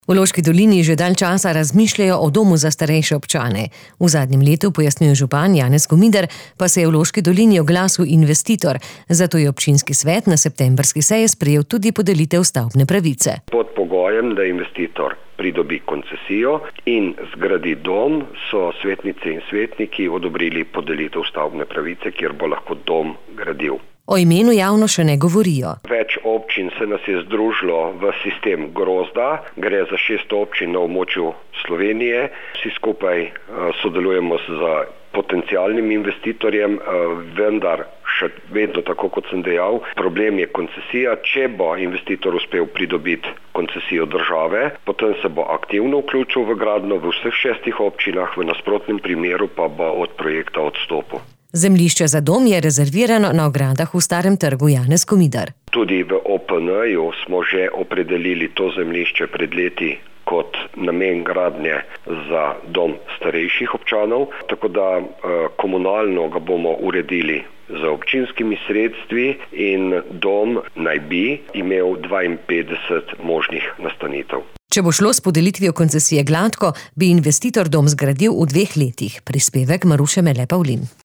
V Loški dolini že dalj časa razmišljajo o domu za starejše občane. V zadnjem letu, pojasnjuje župan Janez Komider, pa se je v Loški dolini oglasil investitor, zato je občinski svet na septembrski seji sprejel tudi podelitev stavbne pravice. Pod pogojem, da investitor pridobi koncesijo in zgradi dom, so svetnice in svetniki odobrili podelitev stavbne pravice, kjer bo lahko dom gradil. O imenu javno še ne govorijo. Več občin se nas je združilo v sistem Grozda, gre za 6 občin na območju Slovenije. Vsi skupaj sodelujemo z potencialnim investitorjem, vendar še vedno, tako kot sem dejal, problem je koncesija. Če bo investitor uspel pridobiti koncesijo države, potem se bo aktivno vključil v gradnjo v vseh 6 občinah, v nasprotnem primeru pa bo od projekta odstopil. Zemljišče za dom je rezervirano na ogradah v Starem trgu Janez Komider. Tudi v OPN-ju smo že opredelili to zemljišče pred leti kot namen gradnje za dom starejših občanov, tako da komunalno ga bomo uredili z občinskimi sredstvi in dom naj bi imel 52 možnih nastanitev. Če bo šlo s podelitvijo koncesije gladko, bi investitor dom zgradil v 2 letih. Prispevek Maruše Mele Pavlin.